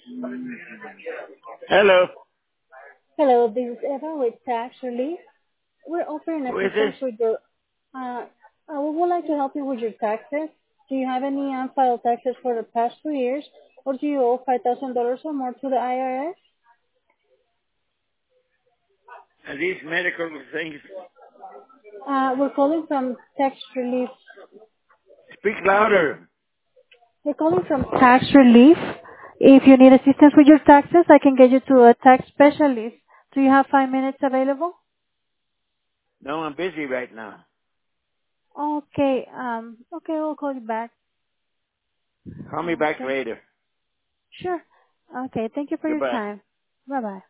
Hello. Hello, this is Eva with Tax Relief. We're offering Who is this? assistance with your, uh, we would like to help you with your taxes. Do you have any unfiled taxes for the past 2 years, or do you owe $5,000 or more to the IRS? Are these medical things? We're calling from Tax Relief. Speak louder. We're calling from Tax Relief. If you need assistance with your taxes, I can get you to a tax specialist. Do you have 5 minutes available? No, I'm busy right now. Okay, we'll call you back. Call me back Okay, later. sure. Okay, thank you for your Goodbye. time. Bye-bye.